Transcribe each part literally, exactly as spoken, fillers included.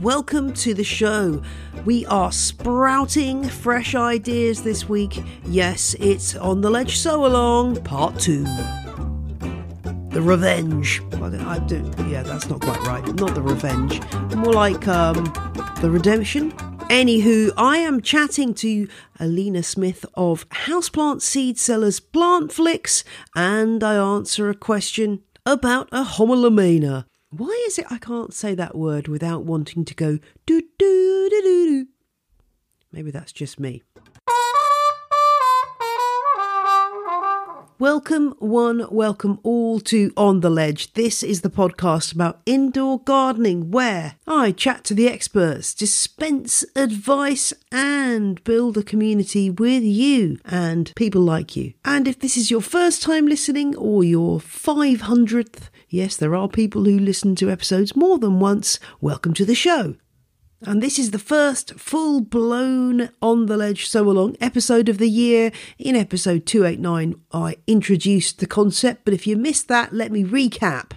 welcome to the show. We are sprouting fresh ideas this week. Yes, it's On the Ledge Sew Along, part two. The revenge. I do, yeah, that's not quite right. Not the revenge. More like um, the redemption. Anywho, I am chatting to Alina Smith of Houseplant Seed Sellers Plantflix, and I answer a question about a homolemena. Why is it I can't say that word without wanting to go do do do do do? Maybe that's just me. Welcome one, welcome all to On the Ledge. This is the podcast about indoor gardening where I chat to the experts, dispense advice and build a community with you and people like you. And if this is your first time listening or your five hundredth, yes, there are people who listen to episodes more than once, welcome to the show. And this is the first full-blown On the Ledge Sew Along episode of the year. In episode two eighty-nine, I introduced the concept, but if you missed that, let me recap.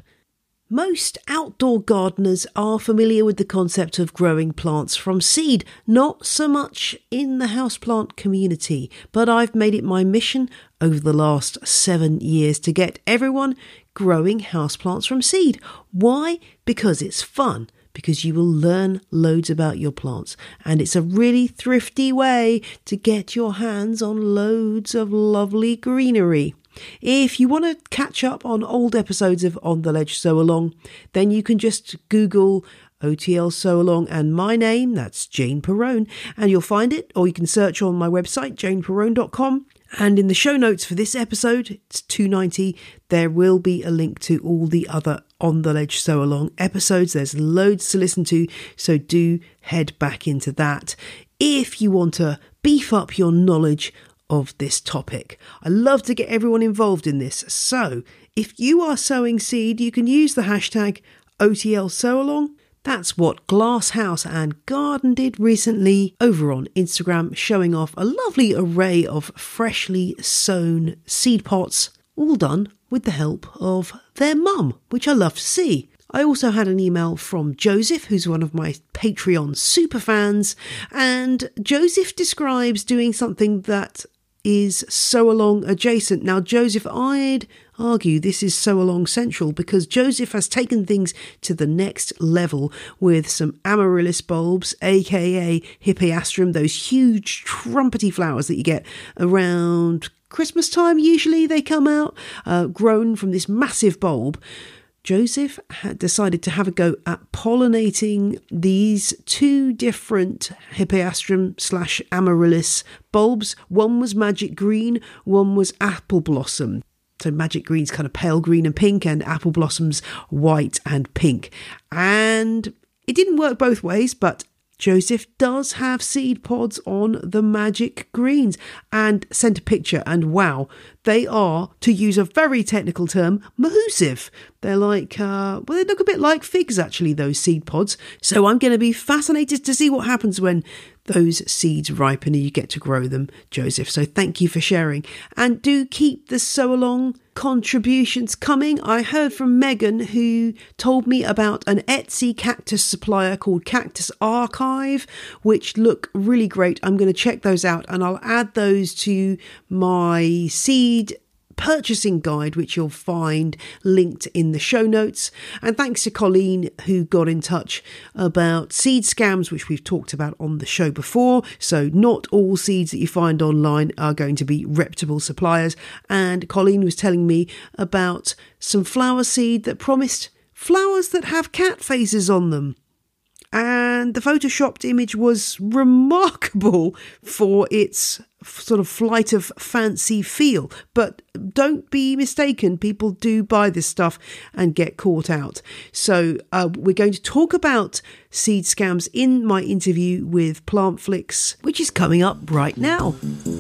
Most outdoor gardeners are familiar with the concept of growing plants from seed, not so much in the houseplant community, but I've made it my mission over the last seven years to get everyone growing houseplants from seed. Why? Because it's fun. Because you will learn loads about your plants, and it's a really thrifty way to get your hands on loads of lovely greenery. If you want to catch up on old episodes of On the Ledge Sew Along, then you can just Google O T L Sew Along and my name, that's Jane Perrone, and you'll find it, or you can search on my website, jane perrone dot com. And in the show notes for this episode, it's two ninety, there will be a link to all the other On the Ledge Sew Along episodes. There's loads to listen to, so do head back into that if you want to beef up your knowledge of this topic. I love to get everyone involved in this, so if you are sowing seed, you can use the hashtag O T L Sew Along. That's what Glasshouse and Garden did recently over on Instagram, showing off a lovely array of freshly sown seed pots, all done with the help of their mum, which I love to see. I also had an email from Joseph, who's one of my Patreon superfans, and Joseph describes doing something that is Sew Along adjacent. Now, Joseph, I'd argue this is Sew Along Central because Joseph has taken things to the next level with some amaryllis bulbs, aka hippeastrum, those huge trumpety flowers that you get around Christmas time. Usually they come out, uh, grown from this massive bulb. Joseph had decided to have a go at pollinating these two different hippeastrum slash amaryllis bulbs. One was magic green, one was apple blossom. So magic green's kind of pale green and pink, and apple blossoms white and pink. And it didn't work both ways, but Joseph does have seed pods on the magic greens and sent a picture, and wow, they are, to use a very technical term, mahoosive. They're like, uh, well, they look a bit like figs actually, those seed pods. So I'm going to be fascinated to see what happens when those seeds ripen and you get to grow them, Joseph. So thank you for sharing. And do keep the Sew Along contributions coming. I heard from Megan, who told me about an Etsy cactus supplier called Cactus Archive, which look really great. I'm going to check those out and I'll add those to my seed purchasing guide, which you'll find linked in the show notes. And thanks to Colleen, who got in touch about seed scams, which we've talked about on the show before. So not all seeds that you find online are going to be reputable suppliers. And Colleen was telling me about some flower seed that promised flowers that have cat faces on them. And the photoshopped image was remarkable for its sort of flight of fancy feel. But don't be mistaken, people do buy this stuff and get caught out. So uh, we're going to talk about seed scams in my interview with Plantflix, which is coming up right now.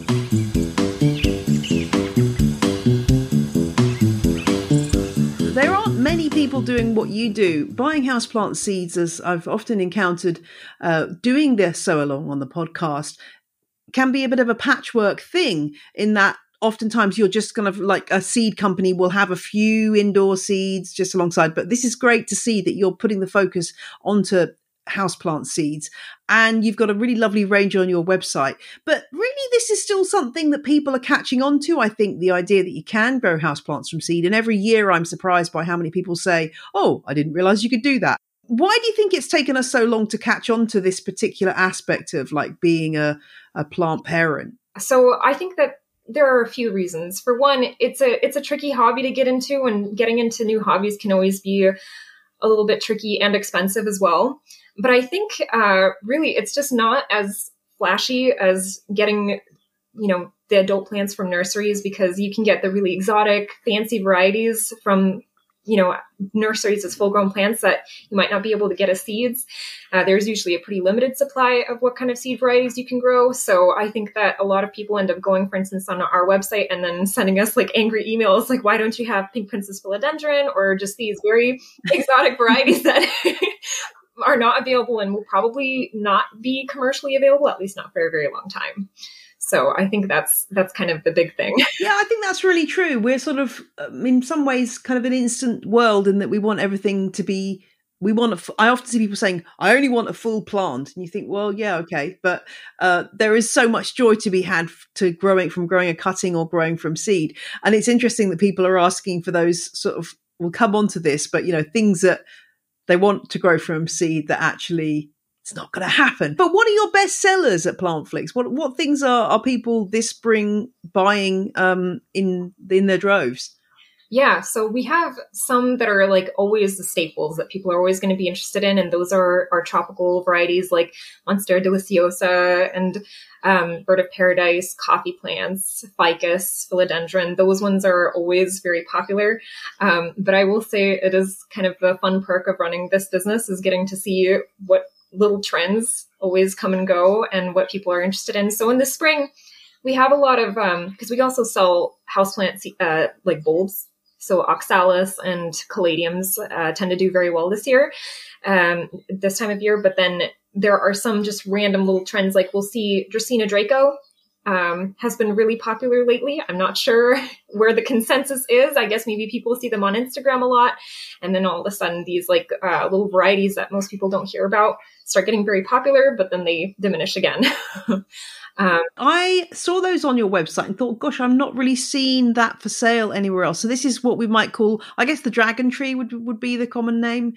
There aren't many people doing what you do. Buying houseplant seeds, as I've often encountered, uh, doing this Sew Along on the podcast, can be a bit of a patchwork thing in that oftentimes you're just kind of like a seed company will have a few indoor seeds just alongside. But this is great to see that you're putting the focus onto houseplant seeds, and you've got a really lovely range on your website. But really, this is still something that people are catching on to. I think the idea that you can grow houseplants from seed, and every year I'm surprised by how many people say, oh, I didn't realize you could do that. Why do you think it's taken us so long to catch on to this particular aspect of like being a, a plant parent? So I think that there are a few reasons. For one, it's a it's a tricky hobby to get into, and getting into new hobbies can always be a little bit tricky and expensive as well. But I think uh, really it's just not as flashy as getting, you know, the adult plants from nurseries, because you can get the really exotic, fancy varieties from, you know, nurseries as full-grown plants that you might not be able to get as seeds. Uh, there's usually a pretty limited supply of what kind of seed varieties you can grow. So I think that a lot of people end up going, for instance, on our website and then sending us like angry emails, like, why don't you have Pink Princess Philodendron, or just these very exotic varieties that are not available and will probably not be commercially available, at least not for a very long time. So I think that's that's kind of the big thing. Yeah, I think that's really true. We're sort of, in some ways, kind of an instant world in that we want everything to be, we want, a, I often see people saying, I only want a full plant. And you think, well, yeah, okay. But uh, there is so much joy to be had to growing from growing a cutting or growing from seed. And it's interesting that people are asking for those sort of, we'll come on to this, but, you know, things that they want to grow from seed that actually it's not going to happen. But what are your best sellers at Plantflix? What what things are, are people this spring buying um, in in their droves? Yeah, so we have some that are like always the staples that people are always going to be interested in. And those are our tropical varieties like Monstera deliciosa and um, Bird of Paradise, coffee plants, ficus, philodendron. Those ones are always very popular. Um, but I will say it is kind of the fun perk of running this business is getting to see what little trends always come and go and what people are interested in. So in the spring, we have a lot of, um, because we also sell houseplant uh, like bulbs. So oxalis and caladiums uh, tend to do very well this year, um, this time of year. But then there are some just random little trends, like we'll see Dracaena Draco um, has been really popular lately. I'm not sure where the consensus is. I guess maybe people see them on Instagram a lot. And then all of a sudden these like uh, little varieties that most people don't hear about start getting very popular, but then they diminish again. um, I saw those on your website and thought, gosh, I'm not really seeing that for sale anywhere else. So this is what we might call, I guess the dragon tree would, would be the common name,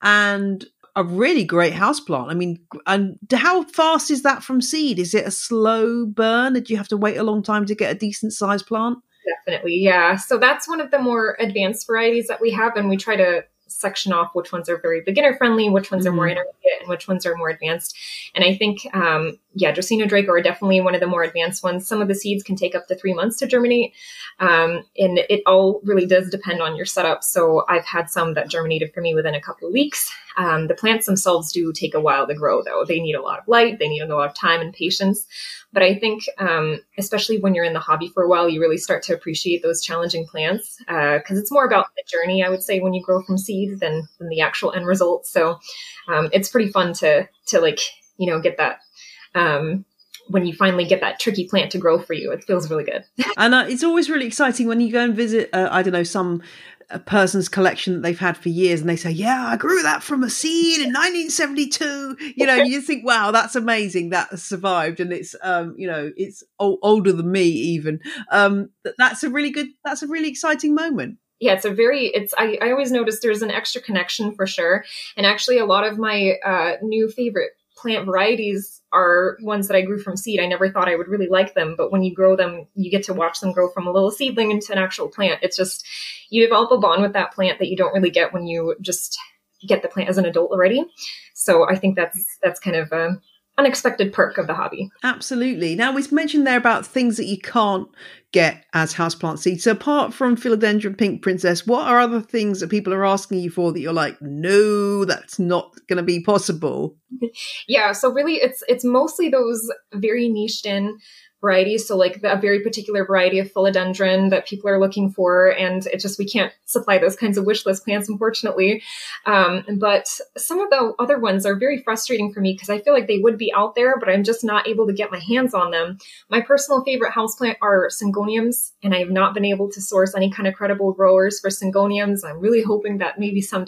and a really great houseplant. I mean, and how fast is that from seed? Is it a slow burn? Did you have to wait a long time to get a decent sized plant? Definitely, yeah. So that's one of the more advanced varieties that we have, and we try to section off which ones are very beginner friendly, which ones mm-hmm. are more intermediate, and which ones are more advanced. And I think, um, yeah, Dracaena Draco are definitely one of the more advanced ones. Some of the seeds can take up to three months to germinate. Um, and it all really does depend on your setup. So I've had some that germinated for me within a couple of weeks. Um, the plants themselves do take a while to grow, though. They need a lot of light. They need a lot of time and patience. But I think, um, especially when you're in the hobby for a while, you really start to appreciate those challenging plants because uh, it's more about the journey, I would say, when you grow from seed than, than the actual end result. So um, it's pretty fun to, to like, you know, get that, um, when you finally get that tricky plant to grow for you. It feels really good. And uh, it's always really exciting when you go and visit, uh, I don't know, some a person's collection that they've had for years and they say, yeah, I grew that from a seed in nineteen seventy-two. You know, you just think, wow, that's amazing. That has survived. And it's, um, you know, it's o- older than me even. Um, that's a really good, that's a really exciting moment. Yeah, it's a very, it's, I, I always notice there's an extra connection for sure. And actually a lot of my uh, new favorite plant varieties are ones that I grew from seed. I never thought I would really like them, but when you grow them, you get to watch them grow from a little seedling into an actual plant. It's just, you develop a bond with that plant that you don't really get when you just get the plant as an adult already. So I think that's, that's kind of a unexpected perk of the hobby. Absolutely. Now we've mentioned there about things that you can't get as houseplant seeds. So apart from Philodendron Pink Princess, what are other things that people are asking you for that you're like, no, that's not going to be possible? Yeah. So really it's, it's mostly those very niched in varieties. So like a very particular variety of philodendron that people are looking for. And it just, we can't supply those kinds of wish list plants, unfortunately. Um, but some of the other ones are very frustrating for me because I feel like they would be out there, but I'm just not able to get my hands on them. My personal favorite houseplant are syngoniums, and I have not been able to source any kind of credible growers for syngoniums. I'm really hoping that maybe someday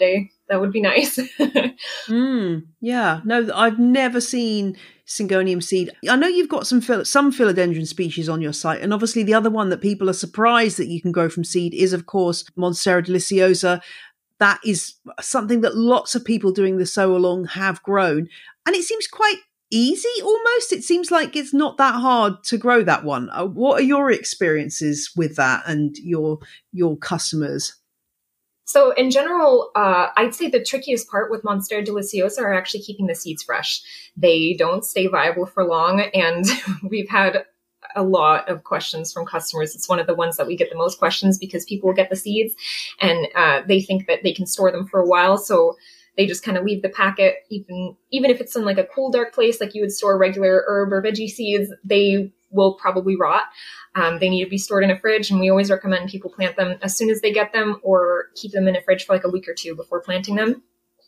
that would be nice. mm, yeah, no, I've never seen Syngonium seed. I know you've got some phil- some philodendron species on your site, and obviously the other one that people are surprised that you can grow from seed is, of course, Monstera deliciosa. That is something that lots of people doing the sow along have grown, and it seems quite easy almost. It seems like it's not that hard to grow that one. Uh, what are your experiences with that and your your customers? So in general, uh, I'd say the trickiest part with Monstera deliciosa are actually keeping the seeds fresh. They don't stay viable for long, and we've had a lot of questions from customers. It's one of the ones that we get the most questions because people get the seeds and uh, they think that they can store them for a while. So they just kind of leave the packet, even even if it's in like a cool, dark place, like you would store regular herb or veggie seeds, they will probably rot. Um, they need to be stored in a fridge, and we always recommend people plant them as soon as they get them or keep them in a fridge for like a week or two before planting them.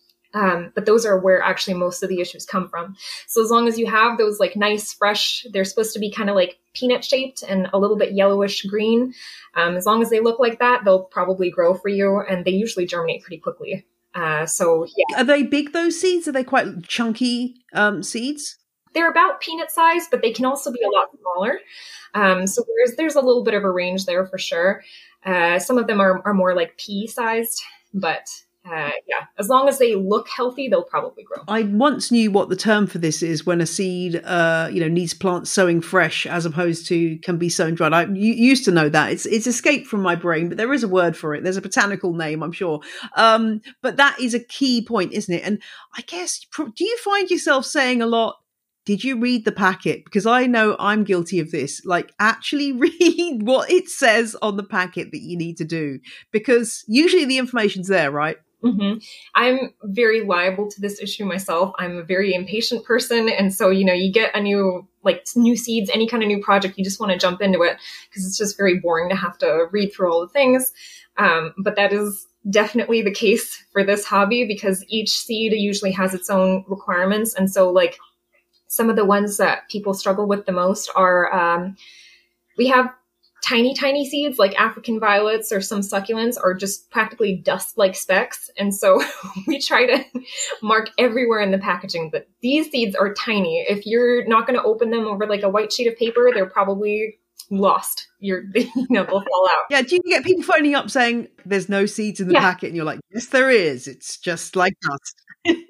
Um, but those are where actually most of the issues come from. So as long as you have those like nice, fresh, they're supposed to be kind of like peanut shaped and a little bit yellowish green. Um, as long as they look like that, they'll probably grow for you, and they usually germinate pretty quickly. Uh, so yeah. Are they big, those seeds? Are they quite chunky um, seeds? They're about peanut size, but they can also be a lot smaller. Um, so there's there's a little bit of a range there for sure. Uh, some of them are, are more like pea sized, but uh, yeah, as long as they look healthy, they'll probably grow. I once knew what the term for this is when a seed, uh, you know, needs plant sowing fresh as opposed to can be sown dried. I you, used to know that. It's it's escaped from my brain, but there is a word for it. There's a botanical name, I'm sure. Um, but that is a key point, isn't it? And I guess, do you find yourself saying a lot, did you read the packet? Because I know I'm guilty of this. Like, actually read what it says on the packet that you need to do. Because usually the information's there, right? Mm-hmm. I'm very liable to this issue myself. I'm a very impatient person. And so, you know, you get a new, like new seeds, any kind of new project, you just want to jump into it because it's just very boring to have to read through all the things. Um, but that is definitely the case for this hobby because each seed usually has its own requirements. And so like some of the ones that people struggle with the most are, um, we have tiny, tiny seeds like African violets or some succulents are just practically dust-like specks. And so we try to mark everywhere in the packaging that these seeds are tiny. If you're not going to open them over like a white sheet of paper, they're probably lost. You're, you know, they'll fall out. Yeah. Do you get people phoning up saying there's no seeds in the yeah. packet? And you're like, yes, there is. It's just like dust.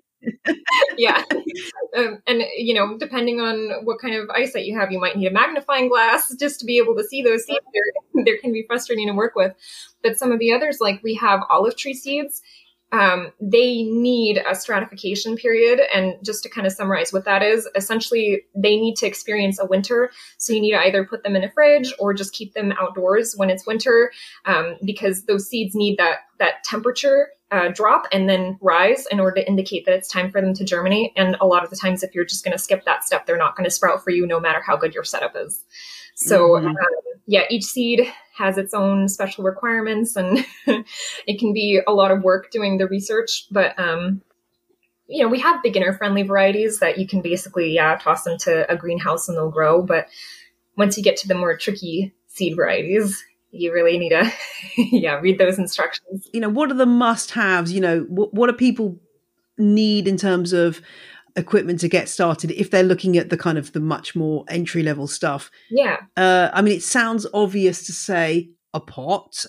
Yeah. Um, and, you know, depending on what kind of eyesight you have, you might need a magnifying glass just to be able to see those seeds. They're, they can be frustrating to work with. But some of the others, like we have olive tree seeds, um, they need a stratification period. And just to kind of summarize what that is, essentially they need to experience a winter. So you need to either put them in a fridge or just keep them outdoors when it's winter, um, because those seeds need that, that temperature Uh, drop and then rise in order to indicate that it's time for them to germinate. And a lot of the times, if you're just going to skip that step, they're not going to sprout for you, no matter how good your setup is. So mm-hmm. um, yeah, each seed has its own special requirements and it can be a lot of work doing the research, but um, you know, we have beginner friendly varieties that you can basically, yeah, toss into a greenhouse and they'll grow. But once you get to the more tricky seed varieties, you really need to, yeah, read those instructions. You know, what are the must-haves? You know, what, what do people need in terms of equipment to get started if they're looking at the kind of the much more entry-level stuff? Yeah. Uh, I mean, it sounds obvious to say a pot,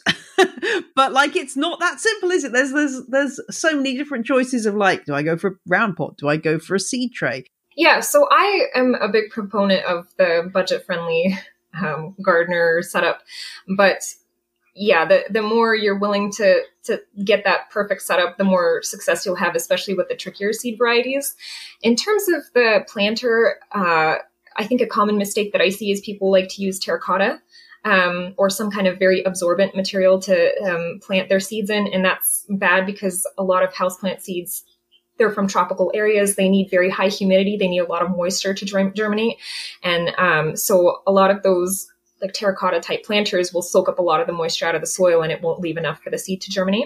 but like it's not that simple, is it? There's there's there's so many different choices of like, do I go for a round pot? Do I go for a seed tray? Yeah. So I am a big proponent of the budget-friendly Um, gardener setup. But yeah, the, the more you're willing to, to get that perfect setup, the more success you'll have, especially with the trickier seed varieties. In terms of the planter, uh, I think a common mistake that I see is people like to use terracotta um, or some kind of very absorbent material to um, plant their seeds in. And that's bad because a lot of houseplant seeds, they're from tropical areas. They need very high humidity. They need a lot of moisture to germ- germinate. And um, so a lot of those like terracotta type planters will soak up a lot of the moisture out of the soil and it won't leave enough for the seed to germinate.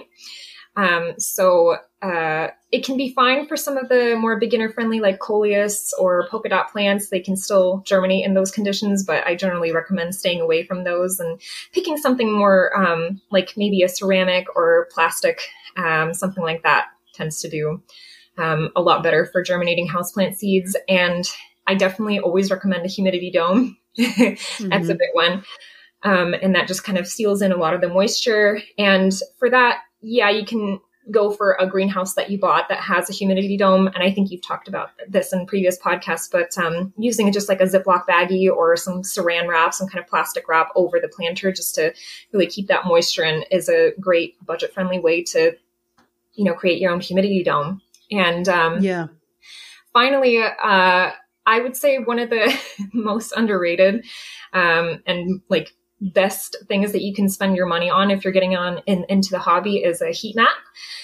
Um, so uh, it can be fine for some of the more beginner friendly like coleus or polka dot plants. They can still germinate in those conditions, but I generally recommend staying away from those and picking something more um, like maybe a ceramic or plastic, um, something like that, tends to do um, a lot better for germinating houseplant seeds. And I definitely always recommend a humidity dome. mm-hmm. That's a big one. Um, and that just kind of seals in a lot of the moisture. And for that, yeah, you can go for a greenhouse that you bought that has a humidity dome. And I think you've talked about this in previous podcasts, but um, using just like a Ziploc baggie or some saran wrap, some kind of plastic wrap over the planter just to really keep that moisture in is a great budget-friendly way to, you know, create your own humidity dome. And um, yeah, finally, uh, I would say one of the most underrated um, and like best things that you can spend your money on if you're getting on in, into the hobby is a heat mat.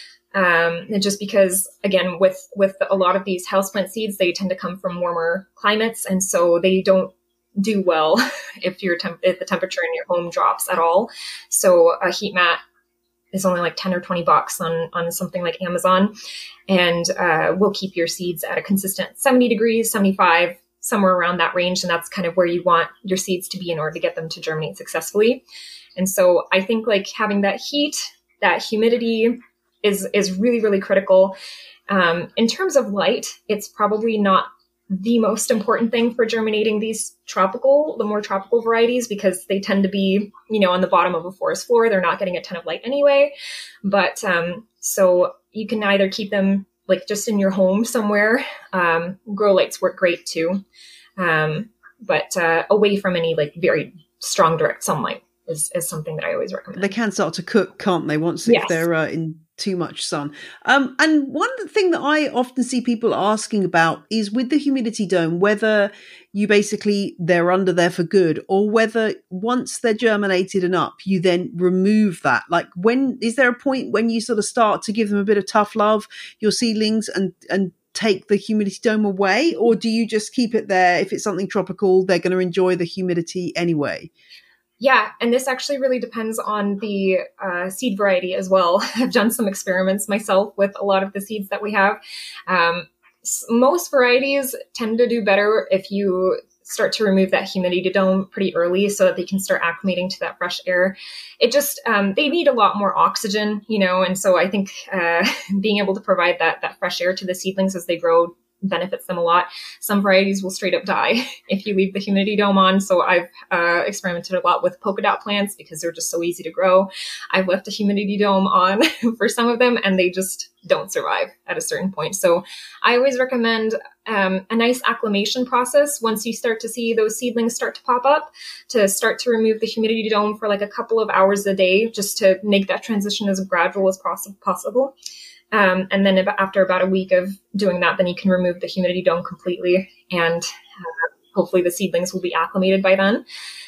Um, and just because, again, with, with a lot of these houseplant seeds, they tend to come from warmer climates. And so they don't do well if your temp- if the temperature in your home drops at all. So a heat mat is only like ten or twenty bucks on, on something like Amazon, and uh, will keep your seeds at a consistent seventy degrees, seventy-five, somewhere around that range. And that's kind of where you want your seeds to be in order to get them to germinate successfully. And so I think like having that heat, that humidity is, is really, really critical. Um, in terms of light, it's probably not the most important thing for germinating these tropical, the more tropical varieties, because they tend to be, you know, on the bottom of a forest floor. They're not getting a ton of light anyway. But um, so you can either keep them like just in your home somewhere. Um, grow lights work great too. Um, but uh, away from any like very strong direct sunlight is, is something that I always recommend. They can start to cook, can't they, once yes. if they're uh, in too much sun. Um, and one thing that I often see people asking about is with the humidity dome, whether you basically, they're under there for good, or whether once they're germinated and up, you then remove that. Like when, is there a point when you sort of start to give them a bit of tough love, your seedlings, and, and take the humidity dome away? Or do you just keep it there? If it's something tropical, they're going to enjoy the humidity anyway. Yeah, and this actually really depends on the uh, seed variety as well. I've done some experiments myself with a lot of the seeds that we have. Um, most varieties tend to do better if you start to remove that humidity dome pretty early so that they can start acclimating to that fresh air. It just, um, they need a lot more oxygen, you know, and so I think uh, being able to provide that that fresh air to the seedlings as they grow benefits them a lot. Some varieties will straight up die if you leave the humidity dome on. So I've uh, experimented a lot with polka dot plants because they're just so easy to grow. I've left a humidity dome on for some of them and they just don't survive at a certain point. So I always recommend um, a nice acclimation process once you start to see those seedlings start to pop up, to start to remove the humidity dome for like a couple of hours a day, just to make that transition as gradual as poss- possible. Um, and then if, after about a week of doing that, then you can remove the humidity dome completely, and uh, hopefully the seedlings will be acclimated by then.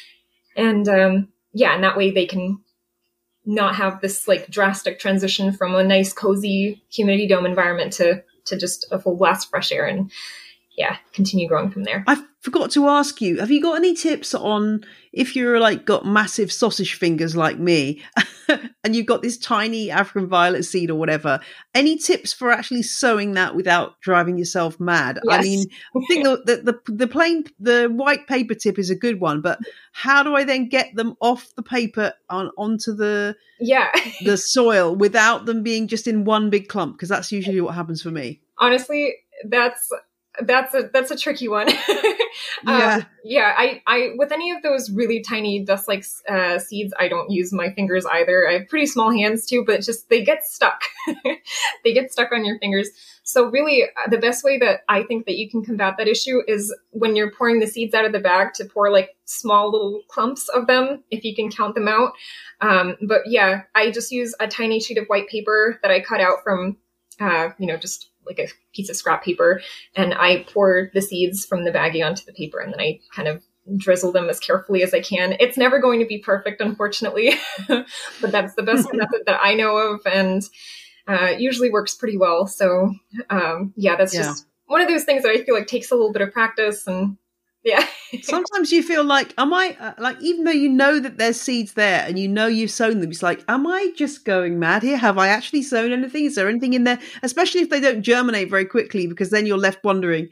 And um, yeah, and that way they can not have this like drastic transition from a nice, cozy humidity dome environment to to just a full blast of fresh air, and yeah, continue growing from there. I forgot to ask you, have you got any tips on if you're like got massive sausage fingers like me and you've got this tiny African violet seed or whatever, any tips for actually sowing that without driving yourself mad? Yes. I mean, I think the, the, the plain, the white paper tip is a good one, but how do I then get them off the paper on onto the, yeah. the soil without them being just in one big clump? Because that's usually what happens for me. Honestly, that's, That's a that's a tricky one. yeah, um, yeah. I, I with any of those really tiny dust-like uh, seeds, I don't use my fingers either. I have pretty small hands too, but just they get stuck. They get stuck on your fingers. So really, the best way that I think that you can combat that issue is when you're pouring the seeds out of the bag to pour like small little clumps of them, if you can count them out. Um, but yeah, I just use a tiny sheet of white paper that I cut out from, uh, you know, just like a piece of scrap paper, and I pour the seeds from the baggie onto the paper, and then I kind of drizzle them as carefully as I can. It's never going to be perfect, unfortunately, but that's the best method that I know of, and uh, usually works pretty well. So um, yeah, that's yeah. just one of those things that I feel like takes a little bit of practice, and yeah. Sometimes you feel like, am I, uh, like, even though you know that there's seeds there and you know you've sown them, it's like, am I just going mad here? Have I actually sown anything? Is there anything in there? Especially if they don't germinate very quickly, because then you're left wondering,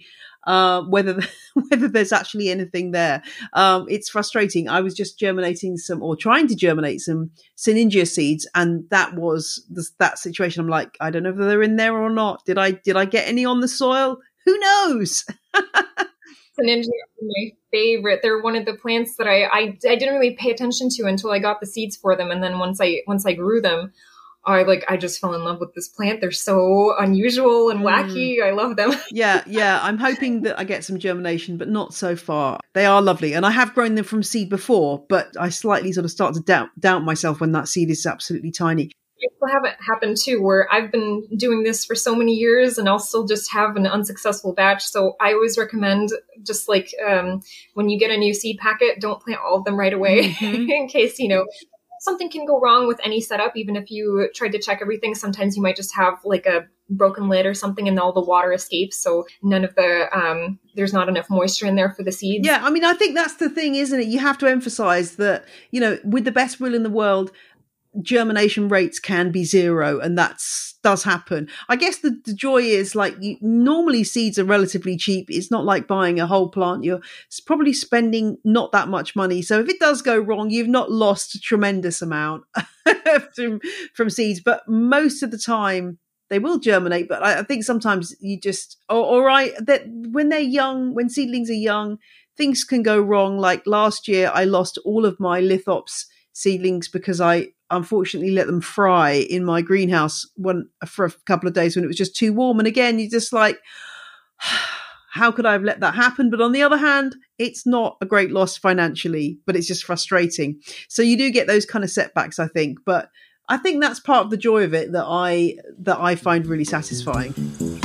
uh, whether whether there's actually anything there. Um, it's frustrating. I was just germinating some, or trying to germinate some Sinningia seeds, and that was the, that situation. I'm like, I don't know if they're in there or not. Did I did I get any on the soil? Who knows? Sinningia are my favorite. They're one of the plants that I, I I didn't really pay attention to until I got the seeds for them, and then once I once I grew them, I like I just fell in love with this plant. They're so unusual and wacky. Mm. I love them. yeah, yeah. I'm hoping that I get some germination, but not so far. They are lovely, and I have grown them from seed before, but I slightly sort of start to doubt doubt myself when that seed is absolutely tiny. I still have it happen too, where I've been doing this for so many years and I'll still just have an unsuccessful batch. So I always recommend just like um, when you get a new seed packet, don't plant all of them right away mm-hmm. in case, you know, something can go wrong with any setup. Even if you tried to check everything, sometimes you might just have like a broken lid or something and all the water escapes. So none of the, um, there's not enough moisture in there for the seeds. Yeah. I mean, I think that's the thing, isn't it? You have to emphasize that, you know, with the best will in the world, germination rates can be zero, and that does happen. I guess the, the joy is like you, normally seeds are relatively cheap. It's not like buying a whole plant. You're probably spending not that much money. So if it does go wrong, you've not lost a tremendous amount from, from seeds. But most of the time they will germinate. But I, I think sometimes you just, or, or I, that when they're young, when seedlings are young, things can go wrong. Like last year, I lost all of my lithops seedlings because I unfortunately let them fry in my greenhouse one for a couple of days when it was just too warm. And again, you're just like, how could I have let that happen? But on the other hand, it's not a great loss financially, but it's just frustrating. So you do get those kind of setbacks, I think. But I think that's part of the joy of it that I that I find really satisfying.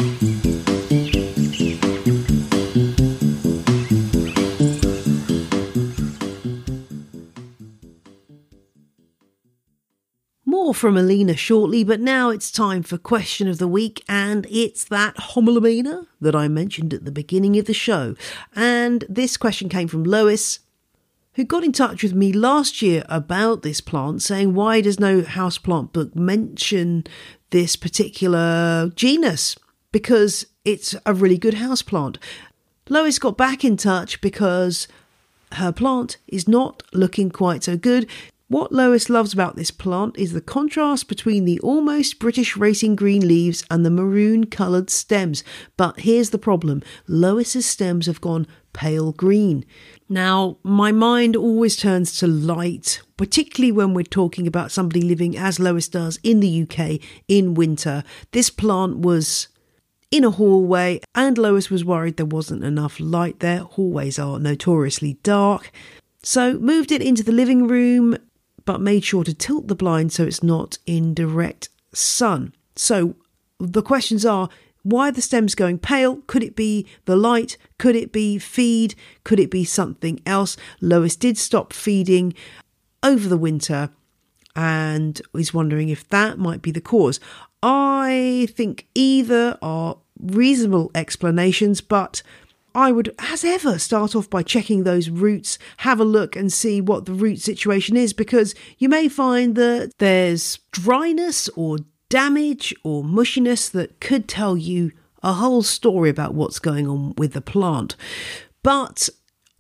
More from Alina shortly, but now it's time for Question of the Week, and it's that Homolemena that I mentioned at the beginning of the show. And this question came from Lois, who got in touch with me last year about this plant, saying, why does no houseplant book mention this particular genus? Because it's a really good houseplant. Lois got back in touch because her plant is not looking quite so good. What Lois loves about this plant is the contrast between the almost British racing green leaves and the maroon coloured stems. But here's the problem. Lois's stems have gone pale green. Now, my mind always turns to light, particularly when we're talking about somebody living, as Lois does, in the U K in winter. This plant was in a hallway and Lois was worried there wasn't enough light there. Hallways are notoriously dark. So moved it into the living room, but made sure to tilt the blind so it's not in direct sun. So the questions are, why are the stems going pale? Could it be the light? Could it be feed? Could it be something else? Lois did stop feeding over the winter and is wondering if that might be the cause. I think either are reasonable explanations, but I would, as ever, start off by checking those roots, have a look and see what the root situation is, because you may find that there's dryness or damage or mushiness that could tell you a whole story about what's going on with the plant. But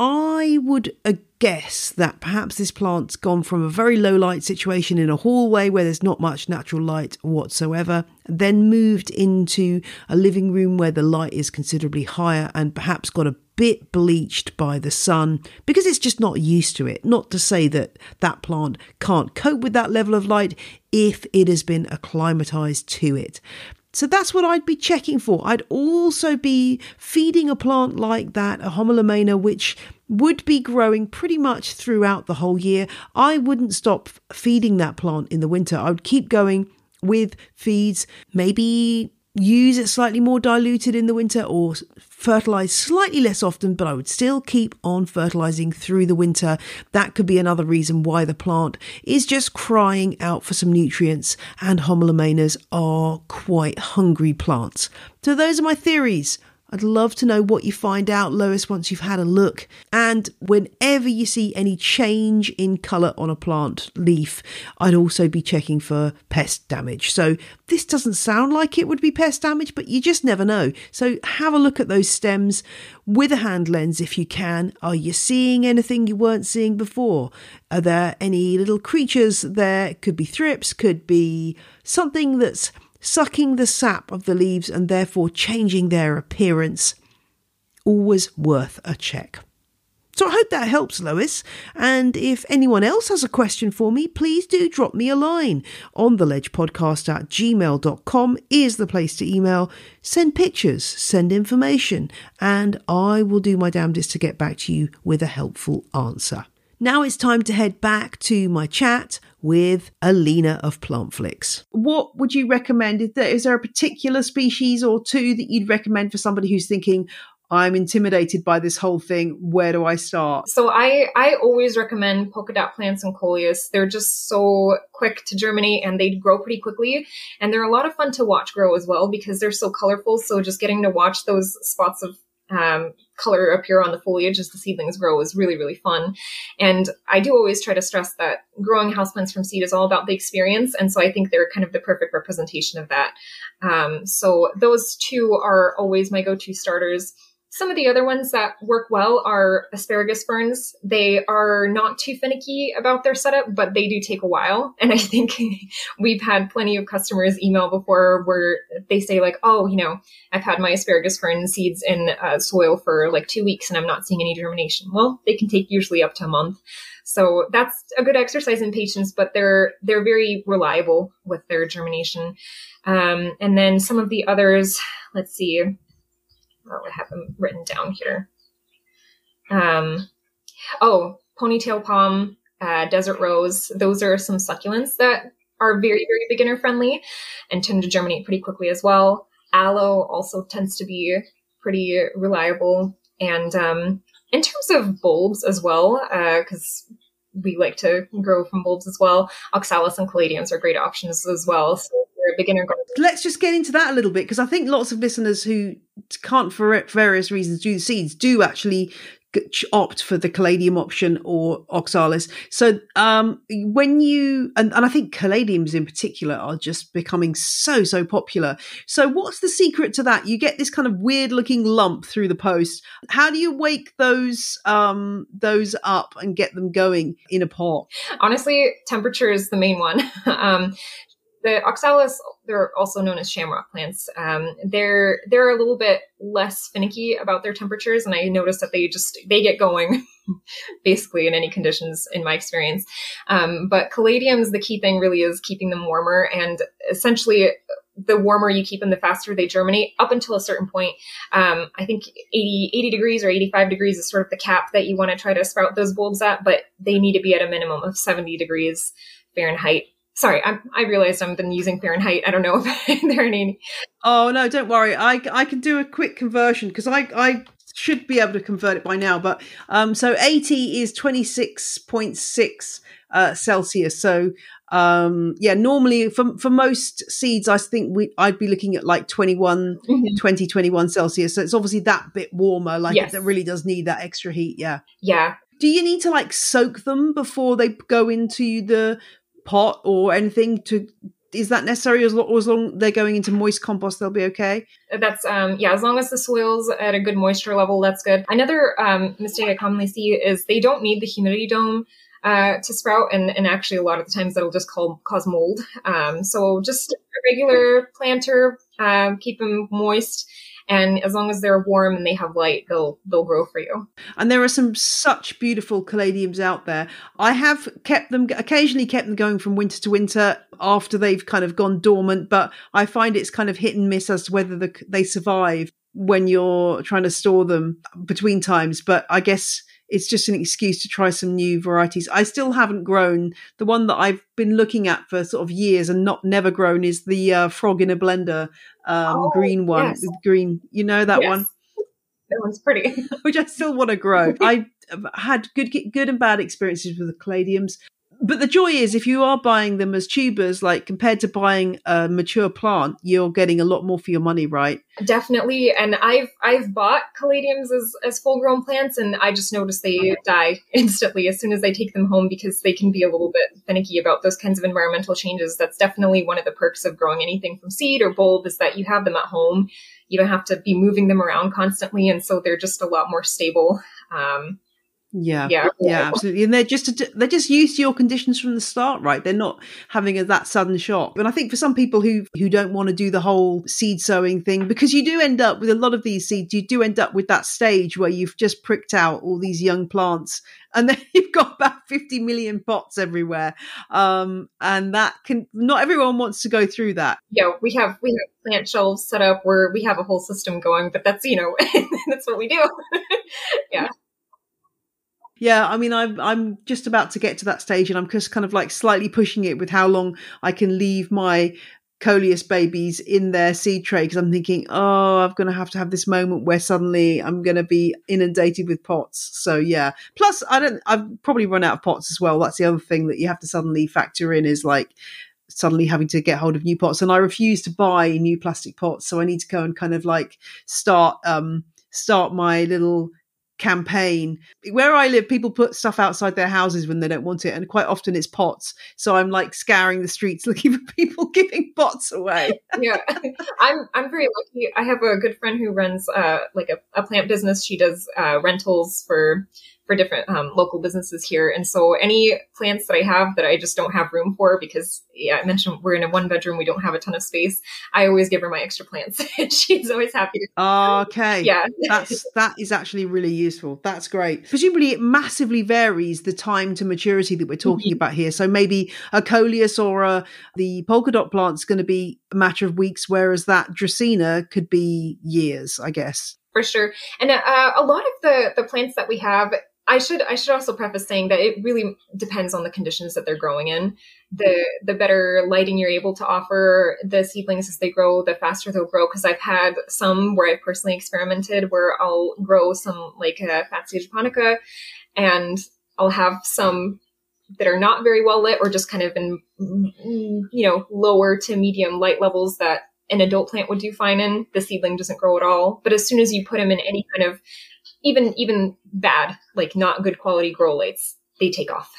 I would uh, guess that perhaps this plant's gone from a very low light situation in a hallway where there's not much natural light whatsoever, then moved into a living room where the light is considerably higher and perhaps got a bit bleached by the sun because it's just not used to it. Not to say that that plant can't cope with that level of light if it has been acclimatized to it. So that's what I'd be checking for. I'd also be feeding a plant like that, a Homolemena, which would be growing pretty much throughout the whole year. I wouldn't stop feeding that plant in the winter. I would keep going with feeds, maybe use it slightly more diluted in the winter or fertilise slightly less often, but I would still keep on fertilising through the winter. That could be another reason why the plant is just crying out for some nutrients, and Homolemenas are quite hungry plants. So those are my theories. I'd love to know what you find out, Lois, once you've had a look. And whenever you see any change in colour on a plant leaf, I'd also be checking for pest damage. So this doesn't sound like it would be pest damage, but you just never know. So have a look at those stems with a hand lens if you can. Are you seeing anything you weren't seeing before? Are there any little creatures there? Could be thrips, could be something that's sucking the sap of the leaves and therefore changing their appearance. Always worth a check. So I hope that helps, Lois. And if anyone else has a question for me, please do drop me a line. On the ledge podcast at gmail dot com is the place to email. Send pictures, send information, and I will do my damnedest to get back to you with a helpful answer. Now it's time to head back to my chat with Alina of Plantflix. What would you recommend? Is there, is there a particular species or two that you'd recommend for somebody who's thinking, I'm intimidated by this whole thing, where do I start? So I, I always recommend polka dot plants and coleus. They're just so quick to germinate and they grow pretty quickly. And they're a lot of fun to watch grow as well because they're so colorful. So just getting to watch those spots of um, color appear on the foliage as the seedlings grow is really, really fun. And I do always try to stress that growing houseplants from seed is all about the experience. And so I think they're kind of the perfect representation of that. Um, so those two are always my go-to starters. Some of the other ones that work well are asparagus ferns. They are not too finicky about their setup, but they do take a while. And I think we've had plenty of customers email before where they say like, oh, you know, I've had my asparagus fern seeds in uh, soil for like two weeks and I'm not seeing any germination. Well, they can take usually up to a month. So that's a good exercise in patience, but they're they're very reliable with their germination. Um, and then some of the others, let's see. Oh, I have them written down here. Um, oh, ponytail palm, uh, desert rose. Those are some succulents that are very, very beginner friendly and tend to germinate pretty quickly as well. Aloe also tends to be pretty reliable. And um, in terms of bulbs as well, because uh, we like to grow from bulbs as well, oxalis and caladiums are great options as well. So for a beginner garden. Let's just get into that a little bit, because I think lots of listeners who can't, for various reasons, do the seeds do actually opt for the caladium option or oxalis. So um, when you, and, and I think caladiums in particular are just becoming so, so popular. So what's the secret to that? You get this kind of weird looking lump through the post. How do you wake those, um, those up and get them going in a pot? Honestly, temperature is the main one. um, The oxalis, they're also known as shamrock plants. Um, they're they're a little bit less finicky about their temperatures, and I noticed that they just they get going basically in any conditions in my experience. Um, but caladiums, the key thing really is keeping them warmer, and essentially the warmer you keep them, the faster they germinate up until a certain point. Um, I think eighty, eighty degrees or eighty-five degrees is sort of the cap that you want to try to sprout those bulbs at, but they need to be at a minimum of seventy degrees Fahrenheit. Sorry, I, I realized I've been using Fahrenheit. I don't know if there are any. Oh, no, don't worry. I, I can do a quick conversion because I, I should be able to convert it by now. But um, so eighty is twenty-six point six uh, Celsius. So um, yeah, normally for, for most seeds, I think we I'd be looking at like twenty-one, mm-hmm. twenty, twenty-one Celsius. So it's obviously that bit warmer. Like yes. It really does need that extra heat. Yeah. Yeah. Do you need to like soak them before they go into the pot or anything? To is that necessary? As long, as long they're going into moist compost, they'll be okay? That's um yeah, as long as the soil's at a good moisture level, that's good. Another um mistake I commonly see is they don't need the humidity dome uh to sprout, and and actually a lot of the times that'll just call, cause mold. Um so just a regular planter, um keep them moist. And as long as they're warm and they have light, they'll they'll grow for you. And there are some such beautiful caladiums out there. I have kept them, occasionally kept them going from winter to winter after they've kind of gone dormant, but I find it's kind of hit and miss as to whether the, they survive when you're trying to store them between times. But I guess it's just an excuse to try some new varieties. I still haven't grown. The one that I've been looking at for sort of years and not never grown is the uh, frog in a blender um, oh, green one. Yes. With green, you know that yes. one? That one's pretty. Which I still want to grow. I had good good and bad experiences with the caladiums. But the joy is, if you are buying them as tubers, like compared to buying a mature plant, you're getting a lot more for your money, right? Definitely. And I've I've bought caladiums as, as full grown plants, and I just notice they die instantly as soon as I take them home, because they can be a little bit finicky about those kinds of environmental changes. That's definitely one of the perks of growing anything from seed or bulb, is that you have them at home. You don't have to be moving them around constantly, and so they're just a lot more stable. Um, Yeah, yeah, yeah, absolutely. And they're just they're just used to your conditions from the start, right? They're not having a, that sudden shock. And I think for some people who who don't want to do the whole seed sowing thing, because you do end up with a lot of these seeds, you do end up with that stage where you've just pricked out all these young plants, and then you've got about fifty million pots everywhere. Um, and that can not everyone wants to go through that. Yeah, we have we have plant shelves set up where we have a whole system going, but that's, you know, that's what we do. Yeah. Yeah, I mean, I'm I'm just about to get to that stage, and I'm just kind of like slightly pushing it with how long I can leave my Coleus babies in their seed tray, because I'm thinking, oh, I'm going to have to have this moment where suddenly I'm going to be inundated with pots. So yeah. Plus, I don't. I've probably run out of pots as well. That's the other thing that you have to suddenly factor in, is like suddenly having to get hold of new pots, and I refuse to buy new plastic pots, so I need to go and kind of like start um start my little campaign. Where I live, people put stuff outside their houses when they don't want it, and quite often it's pots. So I'm like scouring the streets looking for people giving pots away. Yeah, I'm I'm very lucky. I have a good friend who runs uh like a, a plant business. She does uh rentals for for different um, local businesses here. And so any plants that I have that I just don't have room for, because yeah, I mentioned we're in a one bedroom, we don't have a ton of space, I always give her my extra plants. And she's always happy to. Okay. Yeah. That's, that is actually really useful. That's great. Presumably it massively varies the time to maturity that we're talking mm-hmm. about here. So maybe a Coleus or a, the polka dot plant's going to be a matter of weeks, whereas that Dracaena could be years, I guess. For sure. And uh, a lot of the, the plants that we have, I should I should also preface saying that it really depends on the conditions that they're growing in. The the better lighting you're able to offer the seedlings as they grow, the faster they'll grow. Because I've had some where I've personally experimented where I'll grow some like a Fatsia japonica, and I'll have some that are not very well lit, or just kind of in, you know, lower to medium light levels that an adult plant would do fine in. The seedling doesn't grow at all. But as soon as you put them in any kind of even even bad, like not good quality grow lights, they take off.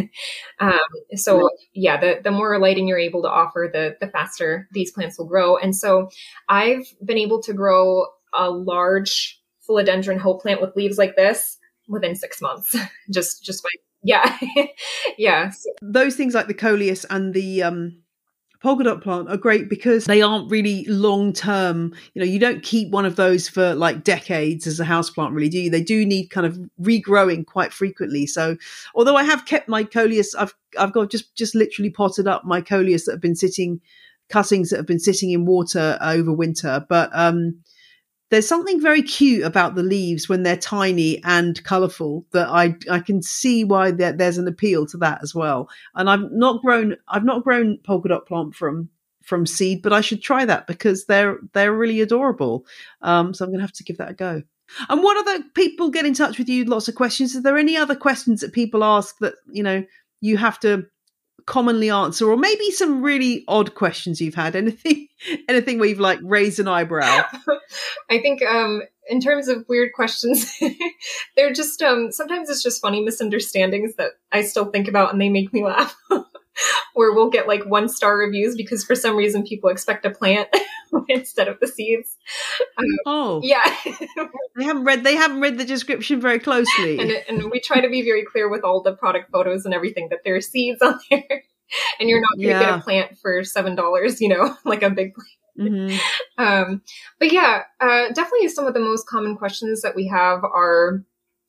um, so yeah, the, the more lighting you're able to offer, the, the faster these plants will grow. And so I've been able to grow a large philodendron hoe plant with leaves like this within six months. just, just by, yeah. yeah. So. Those things like the Coleus and the, um, polka dot plant are great because they aren't really long term. You know, you don't keep one of those for like decades as a house plant, really, do you? They do need kind of regrowing quite frequently. So although I have kept my Coleus, I've I've got just just literally potted up my Coleus that have been sitting, cuttings that have been sitting in water over winter. But um there's something very cute about the leaves when they're tiny and colourful that I I can see why there, there's an appeal to that as well. And I've not grown I've not grown polka dot plant from from seed, but I should try that because they're they're really adorable. Um, so I'm going to have to give that a go. And what other people get in touch with you? Lots of questions. Are there any other questions that people ask that you know you have to commonly answer, or maybe some really odd questions you've had? Anything anything where you've like raised an eyebrow? I think um in terms of weird questions, they're just um sometimes it's just funny misunderstandings that I still think about and they make me laugh. Where we'll get like one star reviews because for some reason people expect a plant instead of the seeds. Um, oh yeah. they haven't read they haven't read the description very closely. and, and we try to be very clear with all the product photos and everything that there are seeds on there. And you're not going to yeah. get a plant for seven dollars, you know, like a big plant. Mm-hmm. Um, but yeah, uh, definitely some of the most common questions that we have are,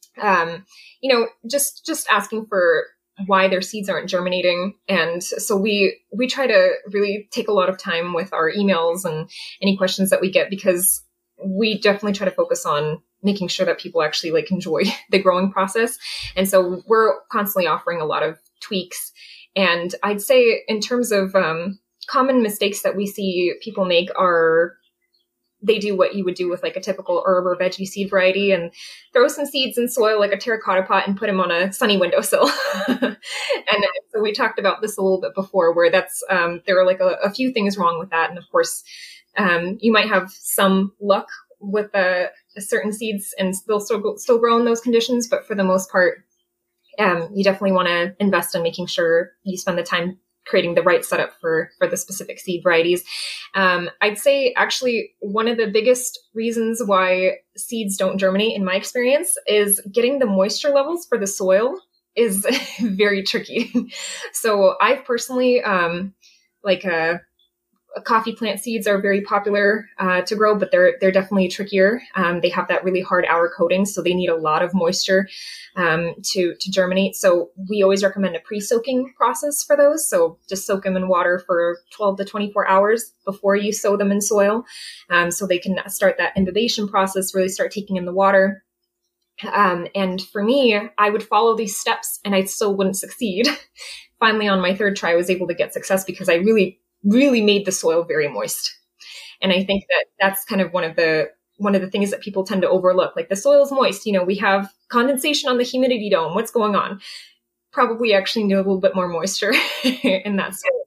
um, you know, just, just asking for why their seeds aren't germinating. And so we, we try to really take a lot of time with our emails and any questions that we get, because we definitely try to focus on making sure that people actually like enjoy the growing process. And so we're constantly offering a lot of tweaks. And I'd say in terms of um, common mistakes that we see people make are they do what you would do with like a typical herb or veggie seed variety and throw some seeds in soil like a terracotta pot and put them on a sunny windowsill. And so we talked about this a little bit before, where that's um, there are like a, a few things wrong with that. And of course, um, you might have some luck with uh, certain seeds and they'll still, still grow in those conditions. But for the most part, um, you definitely want to invest in making sure you spend the time creating the right setup for, for the specific seed varieties. Um, I'd say actually one of the biggest reasons why seeds don't germinate in my experience is getting the moisture levels for the soil is very tricky. So I've personally, um, like, uh, coffee plant seeds are very popular uh, to grow, but they're they're definitely trickier. Um, they have that really hard outer coating, so they need a lot of moisture um, to to germinate. So we always recommend a pre-soaking process for those. So just soak them in water for twelve to twenty-four hours before you sow them in soil, um, so they can start that imbibition process, really start taking in the water. Um, and for me, I would follow these steps, and I still wouldn't succeed. Finally, on my third try, I was able to get success because I really really made the soil very moist. And I think that that's kind of one of the, one of the things that people tend to overlook. Like the soil is moist, you know, we have condensation on the humidity dome. What's going on? Probably actually need a little bit more moisture in that soil.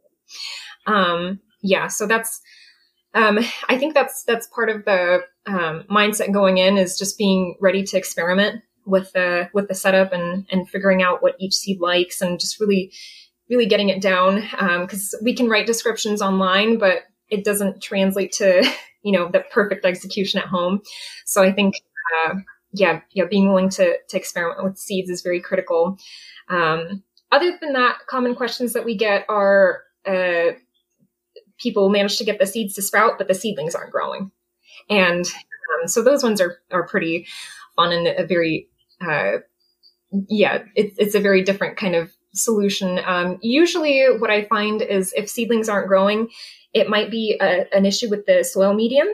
Um, yeah. So that's, um, I think that's, that's part of the, um, mindset going in, is just being ready to experiment with the, with the setup and, and figuring out what each seed likes, and just really, really getting it down, because um, we can write descriptions online, but it doesn't translate to, you know, the perfect execution at home. So I think, uh, yeah, yeah, being willing to to experiment with seeds is very critical. Um, other than that, common questions that we get are uh, people manage to get the seeds to sprout, but the seedlings aren't growing, and um, so those ones are are pretty fun and a very, uh, yeah, it, it's a very different kind of solution. Um, usually what I find is if seedlings aren't growing, it might be a, an issue with the soil medium.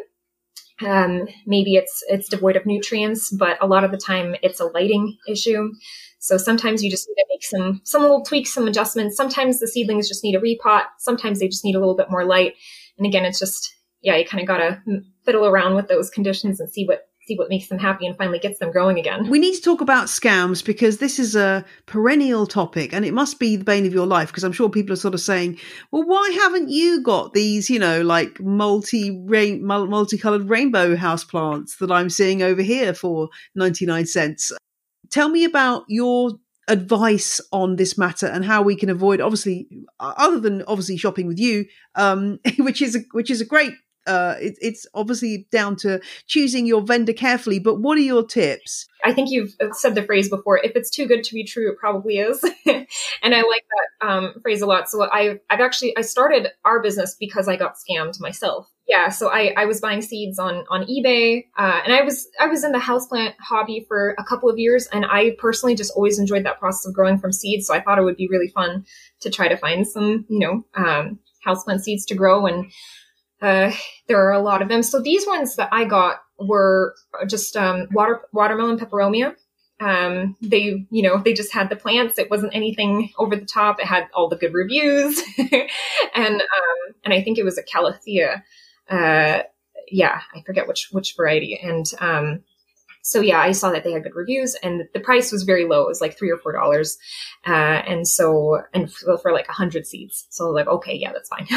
Um, maybe it's, it's devoid of nutrients, but a lot of the time it's a lighting issue. So sometimes you just need to make some, some little tweaks, some adjustments. Sometimes the seedlings just need a repot. Sometimes they just need a little bit more light. And again, it's just, yeah, you kind of got to fiddle around with those conditions and see what, see what makes them happy and finally gets them growing again. We need to talk about scams, because this is a perennial topic and it must be the bane of your life, because I'm sure people are sort of saying, well, why haven't you got these, you know, like multi rain, multicolored rainbow house plants that I'm seeing over here for ninety-nine cents? Tell me about your advice on this matter and how we can avoid, obviously, other than obviously shopping with you, um, which is a, which is a great Uh, it, it's obviously down to choosing your vendor carefully, but what are your tips? I think you've said the phrase before, if it's too good to be true, it probably is. And I like that um, phrase a lot. So I, I've actually, I started our business because I got scammed myself. Yeah. So I, I was buying seeds on, on eBay, uh, and I was, I was in the houseplant hobby for a couple of years, and I personally just always enjoyed that process of growing from seeds. So I thought it would be really fun to try to find some, you know, um, houseplant seeds to grow. And Uh, there are a lot of them. So these ones that I got were just um, water watermelon peperomia. Um, they, you know, they just had the plants. It wasn't anything over the top. It had all the good reviews, and um, and I think it was a Calathea. Uh, yeah, I forget which which variety. And um, so yeah, I saw that they had good reviews, and the price was very low. It was like three or four dollars, uh, and so and for, for like a hundred seeds. So I was like, okay, yeah, that's fine.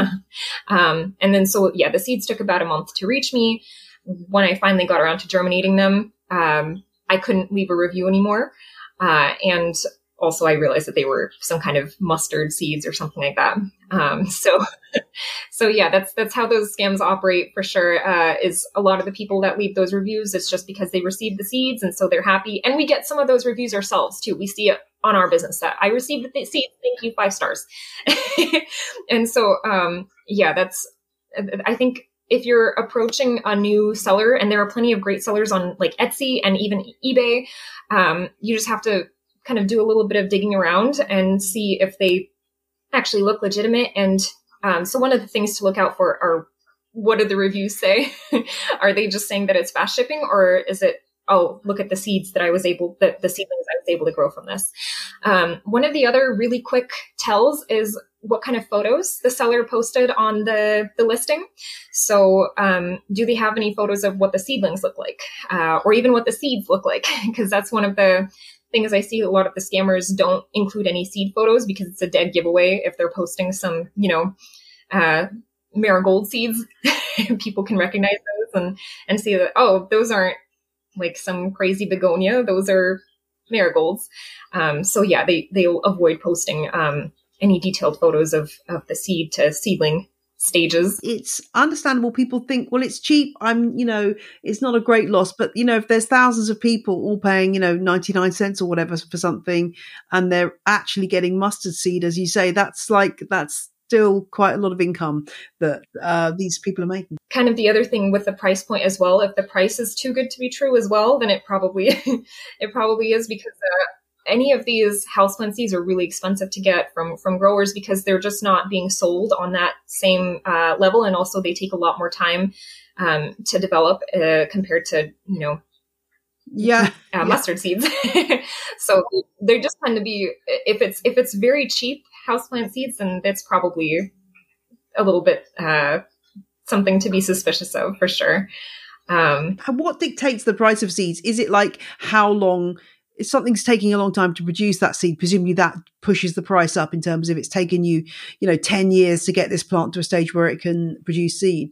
um, and then so yeah, the seeds took about a month to reach me. When I finally got around to germinating them, um, I couldn't leave a review anymore, uh, and also I realized that they were some kind of mustard seeds or something like that. Um, so, so yeah, that's, that's how those scams operate for sure. Uh, is a lot of the people that leave those reviews, it's just because they received the seeds and so they're happy. And we get some of those reviews ourselves too. We see it on our business that I received the seeds. Thank you. Five stars. And so, um, yeah, that's, I think if you're approaching a new seller, and there are plenty of great sellers on like Etsy and even eBay, um, you just have to kind of do a little bit of digging around and see if they actually look legitimate. And um, so one of the things to look out for are, what do the reviews say? Are they just saying that it's fast shipping, or is it, oh, look at the seeds that I was able, the, the seedlings I was able to grow from this. Um, one of the other really quick tells is what kind of photos the seller posted on the, the listing. So um, do they have any photos of what the seedlings look like, uh, or even what the seeds look like? Because that's one of the things I see a lot of the scammers don't include any seed photos because it's a dead giveaway if they're posting some, you know, uh, marigold seeds. People can recognize those and, and see that, oh, those aren't like some crazy begonia. Those are marigolds. Um, so yeah, they, they'll avoid posting um, any detailed photos of, of the seed to seedling stages. It's understandable. People think, well, it's cheap. I'm, you know, it's not a great loss. But, you know, if there's thousands of people all paying, you know, ninety-nine cents or whatever for something, and they're actually getting mustard seed, as you say, that's like, that's still quite a lot of income that uh, these people are making. Kind of the other thing with the price point as well, if the price is too good to be true as well, then it probably, it probably is, because uh, any of these houseplant seeds are really expensive to get from, from growers because they're just not being sold on that same uh, level. And also they take a lot more time um, to develop uh, compared to, you know, yeah, uh, yeah. mustard seeds. So they just tend to be, if it's, if it's very cheap houseplant seeds, then it's probably a little bit uh, something to be suspicious of for sure. Um, what dictates the price of seeds? Is it like how long? If something's taking a long time to produce that seed, presumably that pushes the price up in terms of it's taken you, you know, ten years to get this plant to a stage where it can produce seed.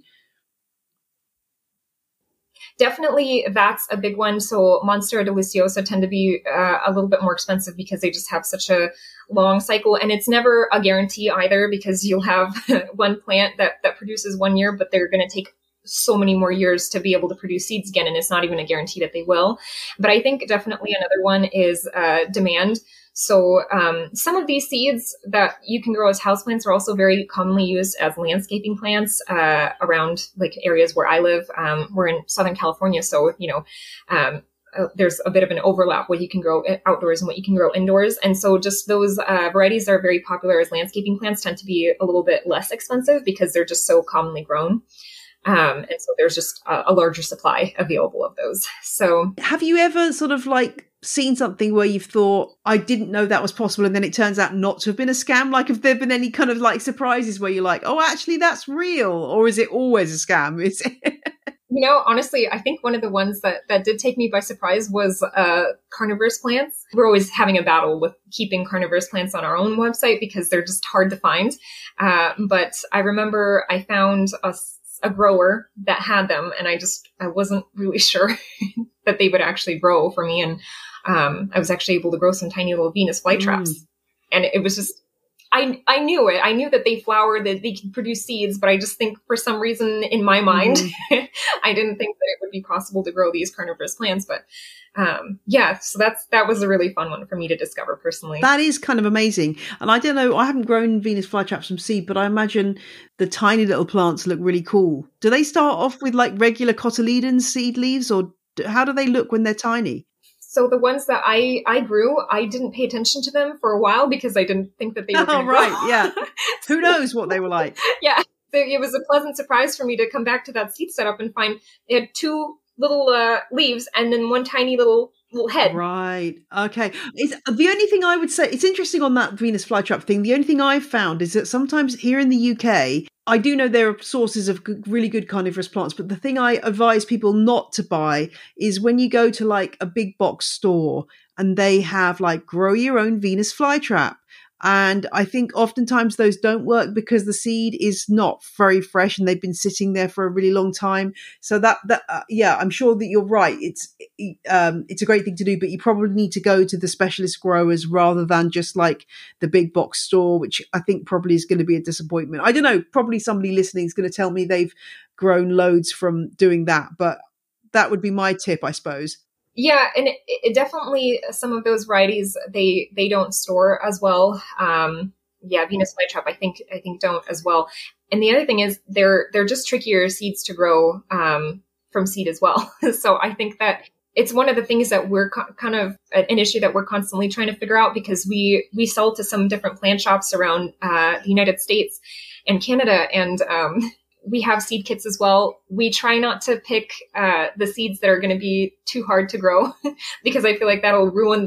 Definitely, that's a big one. So Monstera deliciosa tend to be uh, a little bit more expensive because they just have such a long cycle. And it's never a guarantee either, because you'll have one plant that, that produces one year, but they're going to take so many more years to be able to produce seeds again. And it's not even a guarantee that they will. But I think definitely another one is uh, demand. So um, some of these seeds that you can grow as houseplants are also very commonly used as landscaping plants uh, around like areas where I live. Um, we're in Southern California, so, you know, um, uh, there's a bit of an overlap what you can grow outdoors and what you can grow indoors. And so just those uh, varieties that are very popular as landscaping plants tend to be a little bit less expensive because they're just so commonly grown. Um, and so there's just a, a larger supply available of those. So have you ever sort of like seen something where you've thought, I didn't know that was possible, and then it turns out not to have been a scam? Like, have there been any kind of like surprises where you're like, oh, actually that's real? Or is it always a scam? Is it? You know, honestly, I think one of the ones that, that did take me by surprise was uh, carnivorous plants. We're always having a battle with keeping carnivorous plants on our own website because they're just hard to find. Uh, but I remember I found a a grower that had them, and I just, I wasn't really sure that they would actually grow for me. And um, I was actually able to grow some tiny little Venus flytraps. Mm. And it was just, I I knew it. I knew that they flower, that they can produce seeds, but I just think for some reason in my mind, mm. I didn't think that it would be possible to grow these carnivorous plants. But um, yeah, so that's, that was a really fun one for me to discover personally. That is kind of amazing. And I don't know, I haven't grown Venus flytraps from seed, but I imagine the tiny little plants look really cool. Do they start off with like regular cotyledon seed leaves, or do, how do they look when they're tiny? So the ones that I, I grew, I didn't pay attention to them for a while because I didn't think that they were going to Oh, right, grow. yeah. Who knows what they were like? Yeah. So it was a pleasant surprise for me to come back to that seed setup and find it had two little uh, leaves and then one tiny little little head. Right. Okay. It's, the only thing I would say, it's interesting on that Venus flytrap thing. The only thing I've found is that sometimes here in the U K, I do know there are sources of good, really good carnivorous plants, but the thing I advise people not to buy is when you go to like a big box store and they have like grow your own Venus flytrap. And I think oftentimes those don't work because the seed is not very fresh and they've been sitting there for a really long time. So that, that uh, yeah, I'm sure that you're right. It's um, it's a great thing to do, but you probably need to go to the specialist growers rather than just like the big box store, which I think probably is going to be a disappointment. I don't know, probably somebody listening is going to tell me they've grown loads from doing that, but that would be my tip, I suppose. Yeah, and it, it definitely, some of those varieties, they they don't store as well. Um, yeah, Venus flytrap, I think I think don't as well. And the other thing is they're they're just trickier seeds to grow um, from seed as well. So I think that it's one of the things that we're co- kind of an issue that we're constantly trying to figure out, because we we sell to some different plant shops around uh, the United States and Canada, and um, we have seed kits as well. We try not to pick uh, the seeds that are going to be too hard to grow because I feel like that'll ruin the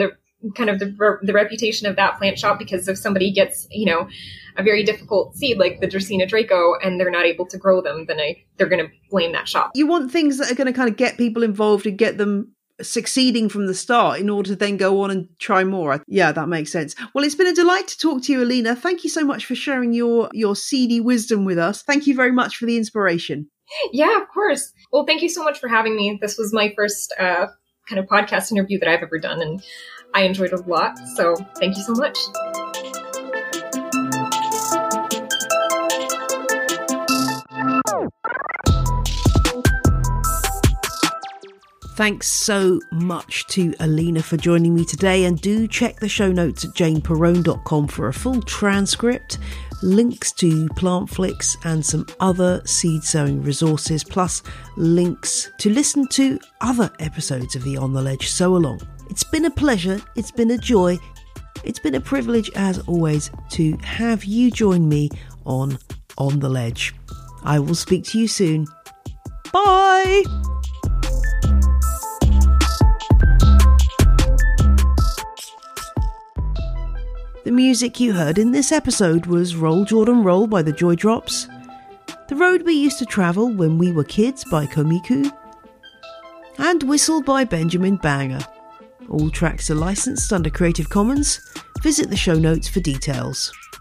kind of the, the reputation of that plant shop, because if somebody gets, you know, a very difficult seed like the Dracaena Draco and they're not able to grow them, then I, they're going to blame that shop. You want things that are going to kind of get people involved and get them succeeding from the start in order to then go on and try more. Yeah, that makes sense. Well, it's been a delight to talk to you, Alina. Thank you so much for sharing your, your seedy wisdom with us. Thank you very much for the inspiration. Yeah, of course. Well, thank you so much for having me. This was my first uh, kind of podcast interview that I've ever done, and I enjoyed it a lot. So thank you so much. Thanks so much to Alina for joining me today, and do check the show notes at jane perrone dot com for a full transcript, links to Plantflix and some other seed sowing resources, plus links to listen to other episodes of the On the Ledge Sow Along. It's been a pleasure, it's been a joy, it's been a privilege as always to have you join me on On the Ledge. I will speak to you soon. Bye! The music you heard in this episode was Roll Jordan Roll by the Joy Drops, The Road We Used to Travel When We Were Kids by Komiku, and Whistle by Benjamin Banger. All tracks are licensed under Creative Commons. Visit the show notes for details.